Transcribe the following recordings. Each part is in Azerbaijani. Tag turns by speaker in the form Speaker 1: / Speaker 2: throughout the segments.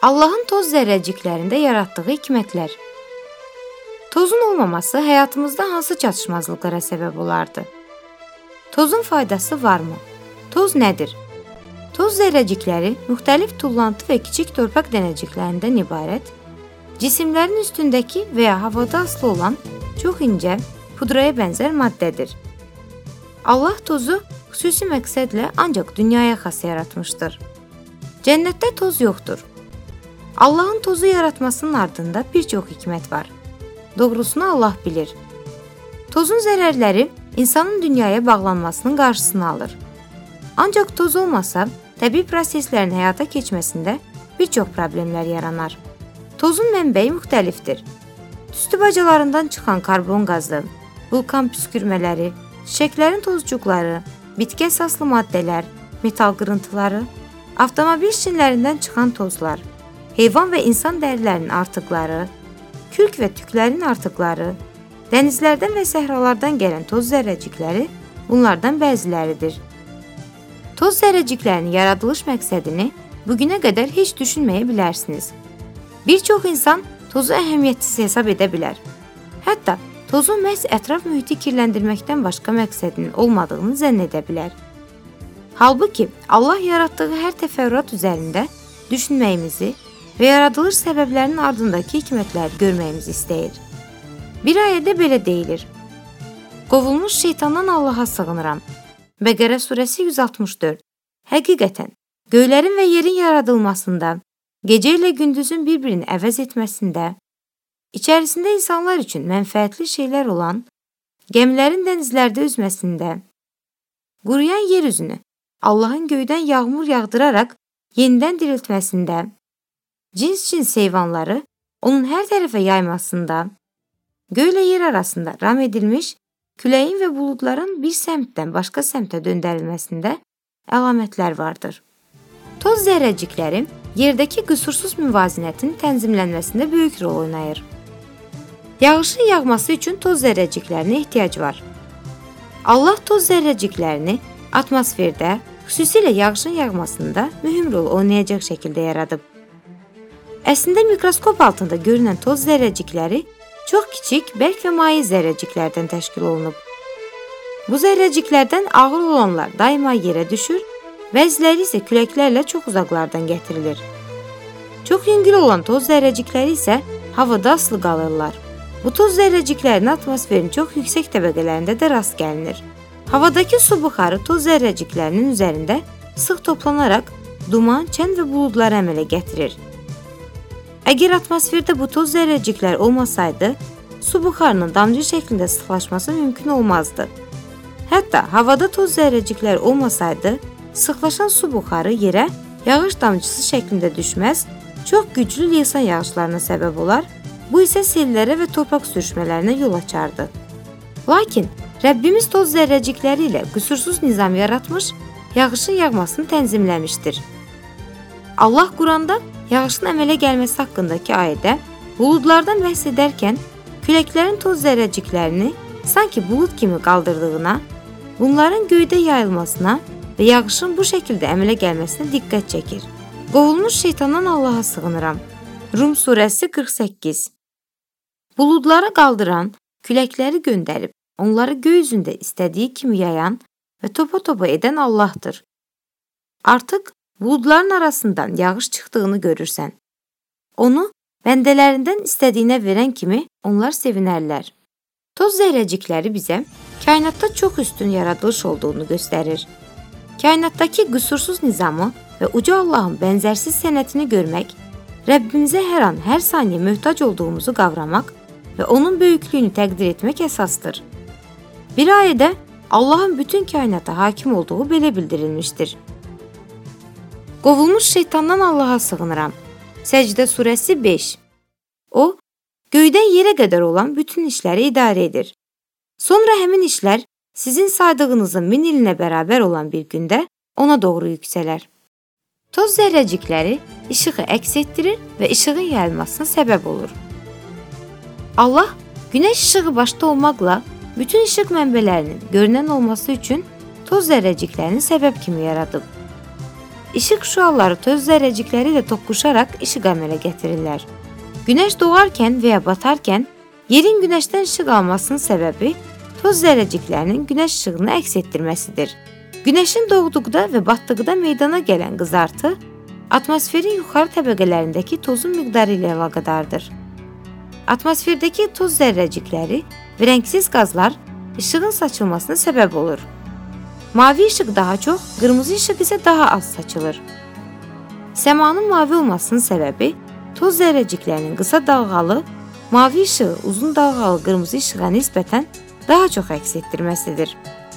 Speaker 1: Allahın toz zərrəciklərində yaratdığı hikmətlər. Tozun olmaması həyatımızda hansı çatışmazlıqlara səbəb olardı? Tozun faydası varmı? Toz nədir? Toz zərrəcikləri müxtəlif tullantı və kiçik torpaq dənəciklərindən ibarət, cisimlərin üstündəki və ya havada asılı olan çox incə, pudraya bənzər maddədir. Allah tozu xüsusi məqsədlə ancaq dünyaya xas yaratmışdır. Cənnətdə toz yoxdur. Allahın tozu yaratmasının ardında bir çox hikmət var. Doğrusunu Allah bilir. Tozun zərərləri insanın dünyaya bağlanmasının qarşısını alır. Ancaq toz olmasa, təbii proseslərin həyata keçməsində bir çox problemlər yaranar. Tozun mənbəyi müxtəlifdir. Tüstü bacalarından çıxan karbon qazı, vulkan püskürmələri, çiçəklərin tozcuqları, bitki əsaslı maddələr, metal qırıntıları, avtomobil şinlərindən çıxan tozlar, heyvan və insan dərilərinin artıqları, kürk və tüklərin artıqları, dənizlərdən və səhralardan gələn toz zərrəcikləri bunlardan bəziləridir. Toz zərrəciklərinin yaradılış məqsədini bugünə qədər heç düşünməyə bilərsiniz. Bir çox insan tozu əhəmiyyətsiz hesab edə bilər. Hətta tozun məhz ətraf mühiti kirləndirməkdən başqa məqsədinin olmadığını zənn edə bilər. Halbuki Allah yaratdığı hər təfərrüat üzərində düşünməyimizi və yaradılış səbəblərinin ardındakı hikmətləri görməyimizi istəyir. Bir ayədə belə deyilir: Qovulmuş şeytandan Allaha sığınıram. Bəqərə surəsi 164. Həqiqətən, göylərin və yerin yaradılmasında, gecə ilə gündüzün bir-birini əvəz etməsində, içərisində insanlar üçün mənfəətli şeylər olan, gəmilərin dənizlərdə üzməsində, quruyan yer üzünü Allahın göydən yağmur yağdıraraq yenidən diriltməsində, cins heyvanları onun hər tərəfə yaymasında, göylə yer arasında ram edilmiş, küləyin və buludların bir səmtdən başqa səmtə döndərilməsində əlamətlər vardır. Toz zərrəcikləri yerdəki qüsursuz müvazinətin tənzimlənməsində böyük rol oynayır. Yağışın yağması üçün toz zərrəciklərinə ehtiyac var. Allah toz zərrəciklərini atmosferdə, xüsusilə yağışın yağmasında mühüm rol oynayacaq şəkildə yaradıb. Əslində mikroskop altında görünən toz zərrəcikləri çox kiçik, bərk və maye zərrəciklərdən təşkil olunub. Bu zərrəciklərdən ağır olanlar daima yerə düşür, bəziləri isə küləklərlə çox uzaqlardan gətirilir. Çox yüngül olan toz zərrəcikləri isə havada asılı qalırlar. Bu toz zərrəciklərinə atmosferin çox yüksək təbəqələrində də rast gəlinir. Havadakı su buxarı toz zərrəciklərinin üzərində sıx toplanaraq duman, çən və buludları əmələ gətirir. Əgər atmosferdə bu toz zərrəciklər olmasaydı, su buxarının damcı şəklində sıxlaşması mümkün olmazdı. Hətta havada toz zərrəciklər olmasaydı, sıxlaşan su buxarı yerə yağış damcısı şəklində düşməz, çox güclü leysan yağışlarına səbəb olar, bu isə sellərə və torpaq sürüşmələrinə yol açardı. Lakin Rəbbimiz toz zərrəcikləri ilə qüsursuz nizam yaratmış, yağışın yağmasını tənzimləmişdir. Allah Quranda yağışın əmələ gəlməsi haqqındakı ayədə buludlardan bəhs edərkən küləklərin toz zərrəciklərini sanki bulud kimi qaldırdığına, bunların göydə yayılmasına və yağışın bu şəkildə əmələ gəlməsinə diqqət çəkir. Qovulmuş şeytandan Allaha sığınıram. Rum surəsi 48. Buludları qaldıran, küləkləri göndərib, onları göy üzündə istədiyi kimi yayan və topa-topa edən Allahdır. Artıq buludların arasından yağış çıxdığını görürsən. Onu bəndələrindən istədiyinə verən kimi onlar sevinərlər. Toz zərrəcikləri bizə kainatda çox üstün yaradılış olduğunu göstərir. Kainatdakı qüsursuz nizamı və uca Allahın bənzərsiz sənətini görmək, Rəbbimizə hər an, hər saniyə möhtac olduğumuzu qavramaq və onun böyüklüyünü təqdir etmək əsasdır. Bir ayədə Allahın bütün kainata hakim olduğu belə bildirilmişdir. Qovulmuş şeytandan Allaha sığınıram. Səcdə surəsi 5. O, göydən yerə qədər olan bütün işləri idarə edir. Sonra həmin işlər sizin saydığınızın 1000 ilinə bərabər olan bir gündə ona doğru yüksələr. Toz zərrəcikləri işığı əks etdirir və işığın yayılmasına səbəb olur. Allah, günəş işığı başda olmaqla bütün işıq mənbələrinin görünən olması üçün toz zərrəciklərini səbəb kimi yaradıb. İşıq şüaları toz zərrəcikləri ilə toqquşaraq işıq əmələ gətirirlər. Günəş doğarkən və ya batarkən yerin günəşdən işıq almasının səbəbi toz zərrəciklərinin günəş işığını əks etdirməsidir. Günəşin doğduqda və batdıqda meydana gələn qızartı atmosferin yuxarı təbəqələrindəki tozun miqdarı ilə əlaqədardır. Atmosferdəki toz zərrəcikləri və rəngsiz qazlar işığın saçılmasına səbəb olur. Mavi işıq daha çox, qırmızı işıq isə daha az saçılır. Səmanın mavi olmasının səbəbi toz zərrəciklərinin qısa dalğalı, mavi işığı uzun dalğalı qırmızı işığa nisbətən daha çox əks etdirməsidir.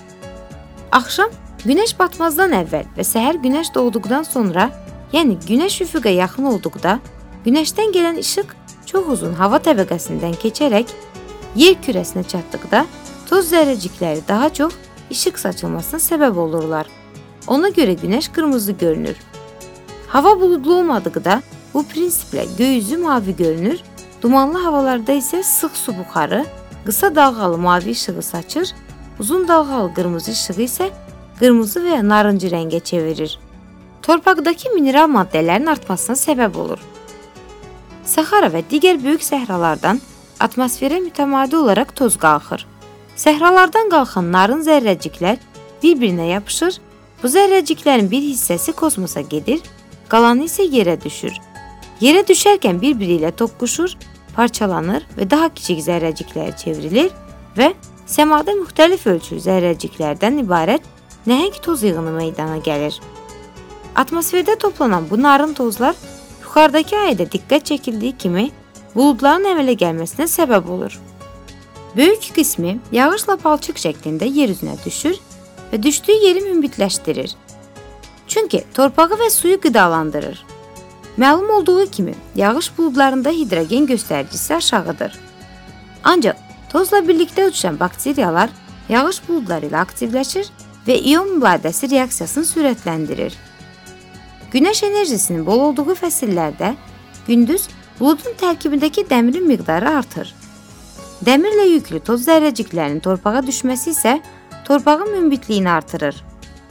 Speaker 1: Axşam günəş batmazdan əvvəl və səhər günəş doğduqdan sonra, yəni günəş üfüqə yaxın olduqda, günəşdən gələn işıq çox uzun hava təbəqəsindən keçərək yer kürəsinə çatdıqda toz zərrəcikləri daha çox işıq saçılmasına səbəb olurlar. Ona görə günəş qırmızı görünür. Hava buludlu olmadıqda bu prinsiplə göy üzü mavi görünür, dumanlı havalarda isə sıx su buxarı qısa dalğalı mavi işığı saçır, uzun dalğalı qırmızı işığı isə qırmızı və ya narıncı rəngə çevirir. Torpaqdakı mineral maddələrin artmasına səbəb olur. Sahara və digər böyük səhralardan atmosferə mütəmadi olaraq toz qalxır. Səhralardan qalxan narın zərrəciklər bir-birinə yapışır, bu zərrəciklərin bir hissəsi kosmosa gedir, qalanı isə yerə düşür. Yerə düşərkən bir-biri ilə toqquşur, parçalanır və daha kiçik zərrəciklərə çevrilir və səmada müxtəlif ölçülü zərrəciklərdən ibarət nəhəng toz yığını meydana gəlir. Atmosferdə toplanan bu narın tozlar yuxarıdakı ayədə diqqət çəkildiyi kimi buludların əmələ gəlməsinə səbəb olur. Böyük qismi yağışla palçıq şəklində yer üzünə düşür və düşdüyü yeri münbitləşdirir. Çünki torpağı və suyu qidalandırır. Məlum olduğu kimi, yağış buludlarında hidrogen göstəricisi aşağıdır. Ancaq tozla birlikdə uçuşan bakteriyalar yağış buludları ilə aktivləşir və ion mübadiləsisi reaksiyasını sürətləndirir. Günəş enerjisinin bol olduğu fəsillərdə gündüz buludun tərkibindəki dəmirin miqdarı artır. Dəmirlə yüklü toz zərrəciklərinin torpağa düşməsi isə torpağın münbitliyini artırır.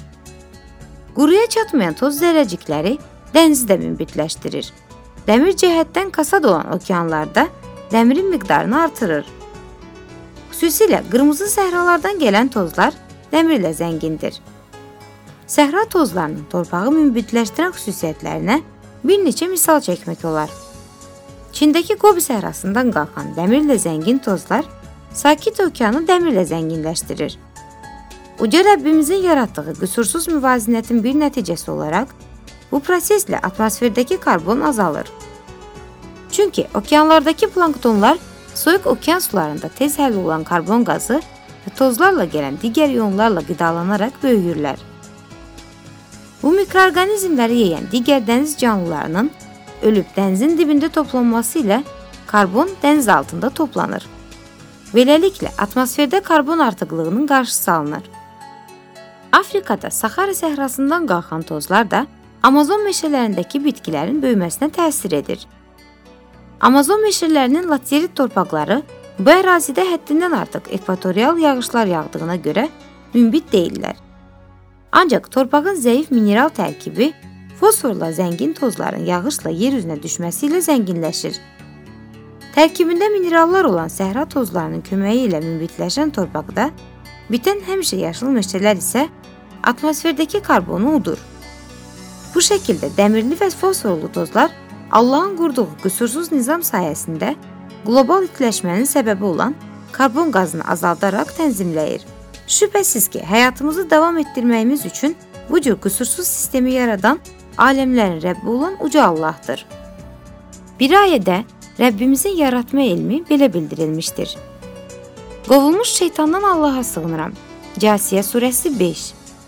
Speaker 1: Quruya çatmayan toz zərrəcikləri dənizi də münbitləşdirir. Dəmir cəhətdən kasad olan okeanlarda dəmirin miqdarını artırır. Xüsusilə qırmızı səhralardan gələn tozlar dəmirlə zəngindir. Səhra tozlarının torpağı münbitləşdirən xüsusiyyətlərinə bir neçə misal çəkmək olar. Çindəki Gobi səhrasından qalxan dəmirlə zəngin tozlar Sakit okeanı dəmirlə zənginləşdirir. Uca Rəbbimizin yaratdığı qüsursuz müvazinətin bir nəticəsi olaraq bu proseslə atmosferdəki karbon azalır. Çünki okeanlardakı planktonlar soyuq okean sularında tez həll olan karbon qazı və tozlarla gələn digər ionlarla qidalanaraq böyüyürlər. Bu mikroorqanizmləri yeyən digər dəniz canlılarının ölüb dənizin dibində toplanması ilə karbon dəniz altında toplanır. Beləliklə, atmosferdə karbon artıqlığının qarşısı alınır. Afrikada Sahara səhrasından qalxan tozlar da Amazon meşələrindəki bitkilərin böyüməsinə təsir edir. Amazon meşələrinin laterit torpaqları bu ərazidə həddindən artıq ekvatorial yağışlar yağdığına görə münbit deyillər. Ancaq torpağın zəif mineral tərkibi fosforla zəngin tozların yağışla yer üzünə düşməsi ilə zənginləşir. Tərkibində minerallar olan səhra tozlarının köməyi ilə münbitləşən torpaqda bitən həmişə yaşıl meşələr isə atmosferdəki karbonu udur. Bu şəkildə dəmirli və fosforlu tozlar Allahın qurduğu qüsursuz nizam sayəsində qlobal itləşmənin səbəbi olan karbon qazını azaldaraq tənzimləyir. Şübhəsiz ki, həyatımızı davam etdirməyimiz üçün bu cür qüsursuz sistemi yaradan aləmlərin Rəbbi olan uca Allahdır. Bir ayədə Rəbbimizin yaratma elmi belə bildirilmişdir. Qovulmuş şeytandan Allaha sığınıram. Cəsiyə surəsi 5.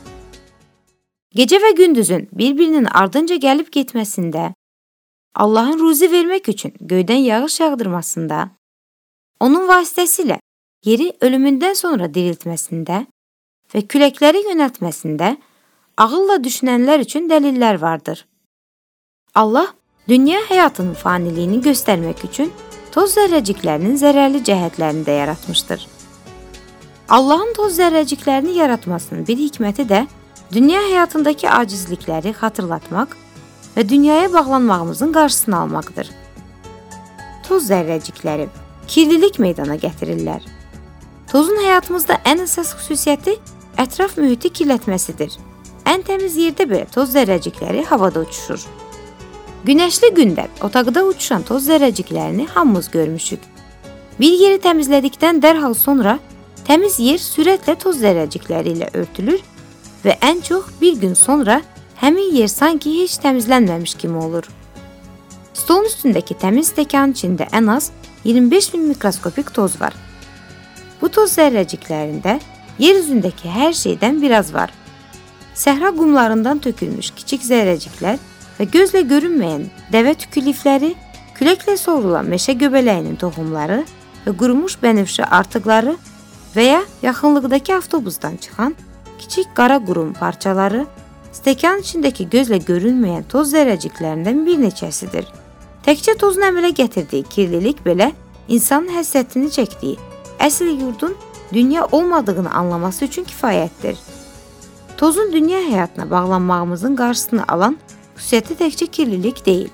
Speaker 1: Gecə və gündüzün bir-birinin ardınca gəlib getməsində, Allahın ruzi vermək üçün göydən yağış yağdırmasında, onun vasitəsilə yeri ölümündən sonra diriltməsində və küləkləri yönəltməsində ağılla düşünənlər üçün dəlillər vardır. Allah dünya həyatının faniliyini göstərmək üçün toz zərrəciklərinin zərərli cəhətlərini də yaratmışdır. Allahın toz zərrəciklərini yaratmasının bir hikməti də dünya həyatındakı acizlikləri xatırlatmaq və dünyaya bağlanmağımızın qarşısını almaqdır. Toz zərrəcikləri kirlilik meydana gətirirlər. Tozun həyatımızda ən əsas xüsusiyyəti ətraf mühiti kirlətməsidir. Ən təmiz yerdə belə toz zərrəcikləri havada uçuşur. Günəşli gündə otaqda uçuşan toz zərrəciklərini hamımız görmüşük. Bir yeri təmizlədikdən dərhal sonra təmiz yer sürətlə toz zərrəcikləri ilə örtülür və ən çox bir gün sonra həmin yer sanki heç təmizlənməmiş kimi olur. Stolun üstündəki təmiz stəkanın içində ən az 25.000 mikroskopik toz var. Bu toz zərrəciklərində yer üzündəki hər şeydən biraz var. Səhra qumlarından tökülmüş kiçik zərrəciklər və gözlə görünməyən dəvə tükü lifləri, küləklə sovrulan meşə göbələyinin toxumları və qurumuş bənövşə artıqları və ya yaxınlıqdakı avtobusdan çıxan kiçik qara qurum parçaları stəkanın içindəki gözlə görünməyən toz zərrəciklərindən bir neçəsidir. Təkcə tozun əmələ gətirdiyi kirlilik belə insanın həsrətini çəkdiyi əsl yurdun dünya olmadığını anlaması üçün kifayətdir. Tozun dünya həyatına bağlanmağımızın qarşısını alan xüsusiyyəti təkcə kirlilik deyil.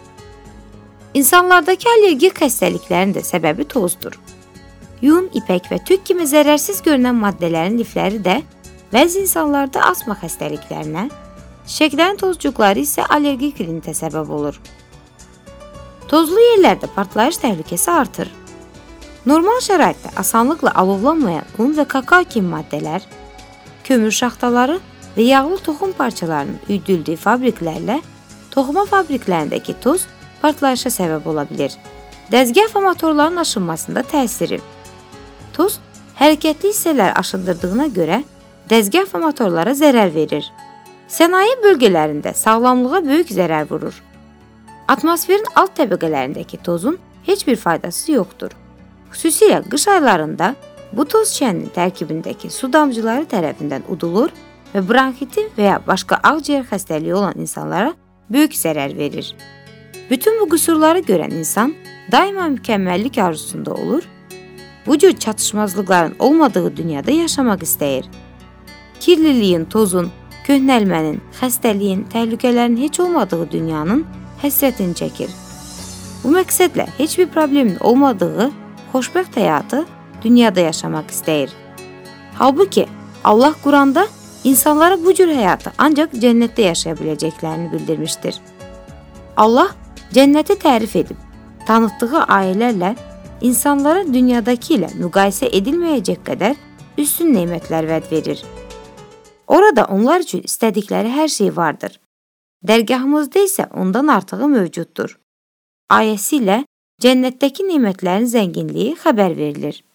Speaker 1: İnsanlardakı allergik xəstəliklərin də səbəbi tozdur. Yun, ipək və tük kimi zərərsiz görünən maddələrin lifləri də bəzi insanlarda asma xəstəliklərinə, çiçəklərin tozcuqları isə allergik rinitə səbəb olur. Tozlu yerlərdə partlayış təhlükəsi artır. Normal şəraitdə asanlıqla alovlanmayan un və kakao kimi maddələr, kömür şaxtaları və yağlı toxum parçalarının üydüldüyü fabriklərlə toxuma fabriklərindəki toz partlayışa səbəb ola bilir. Dəzgah və motorların aşınmasında təsiri. Toz hərəkətli hissələr aşındırdığına görə dəzgah və motorlara zərər verir. Sənaye bölgələrində sağlamlığa böyük zərər vurur. Atmosferin alt təbəqələrindəki tozun heç bir faydası yoxdur. Xüsusilə qış aylarında bu toz çəninin tərkibindəki su damcıları tərəfindən udulur və bronxiti və ya başqa ağciyər xəstəliyi olan insanlara böyük zərər verir. Bütün bu qüsurları görən insan daima mükəmməllik arzusunda olur, bu cür çatışmazlıqların olmadığı dünyada yaşamaq istəyir. Kirliliyin, tozun, köhnəlmənin, xəstəliyin, təhlükələrin heç olmadığı dünyanın həsrətini çəkir. Bu məqsədlə heç bir problemin olmadığı xoşbəxt həyatı dünyada yaşamaq istəyir. Halbuki Allah Quranda insanlara bu cür həyatı ancaq cənnətdə yaşaya biləcəklərini bildirmişdir. Allah cənnəti tərif edib, tanıtdığı ayələrlə insanlara dünyadakı ilə müqayisə edilməyəcək qədər üstün nemətlər vəd verir. Orada onlar üçün istədikləri hər şey vardır. Dərgahımızda isə ondan artığı mövcuddur. Ayəsi ilə cənnətdəki nemətlərin zənginliyi xəbər verilir.